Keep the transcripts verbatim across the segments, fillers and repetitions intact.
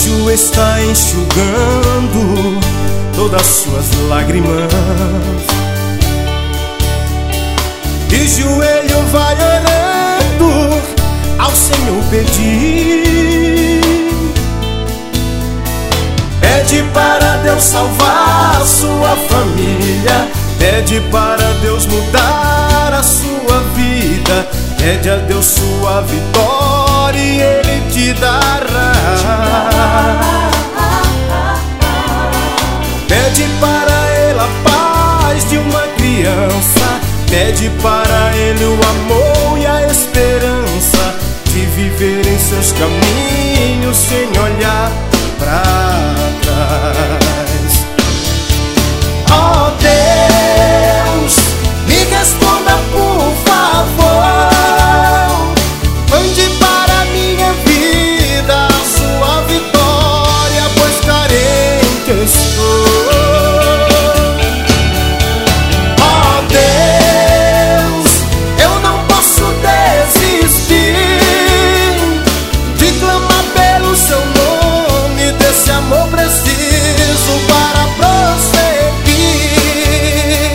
anjo está enxugando todas suas lágrimas, de joelho vai orando ao Senhor pedir. Pede para Deus salvar sua família, pede para Deus mudar a sua vida, pede a Deus sua vitória e Ele te dará. Pede para Ele a paz de uma criança, pede para Ele o amor e a esperança de viver em seus caminhos sem olhar pra trás. Oh Deus, me responda por favor, mande para minha vida a sua vitória, pois carente estou. Oh Deus, eu não posso desistir de clamar pelo seu nome, desse amor preciso para prosseguir.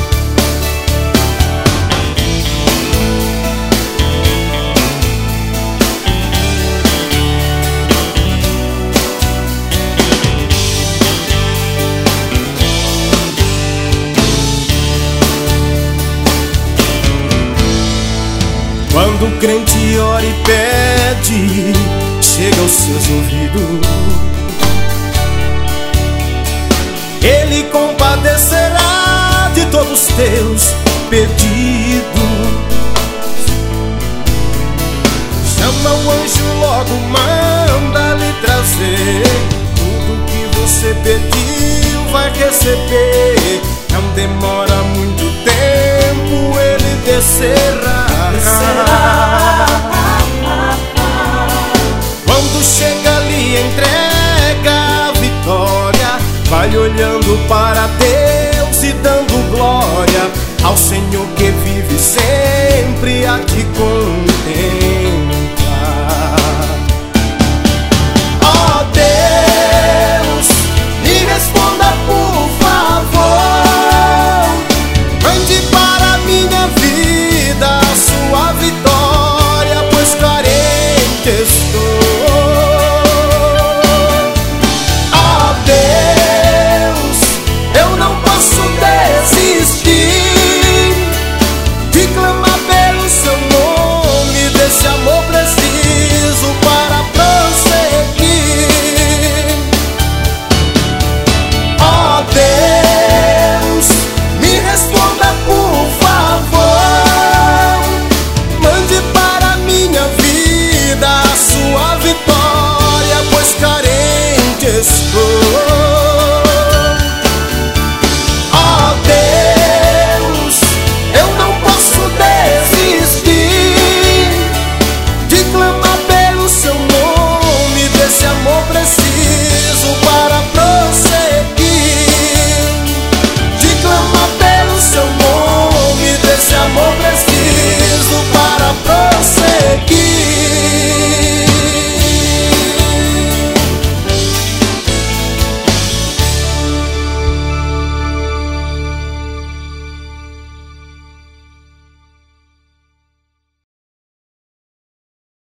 Quando o crente ora e pede, chega aos seus ouvidos, Ele compadecerá de todos os teus pedidos. Chama o anjo logo, manda lhe trazer tudo que você pediu, vai receber. Não demora muito tempo, Ele descerá. Quando chega ali, entrega a vitória, vai olhando para Deus e dando glória ao Senhor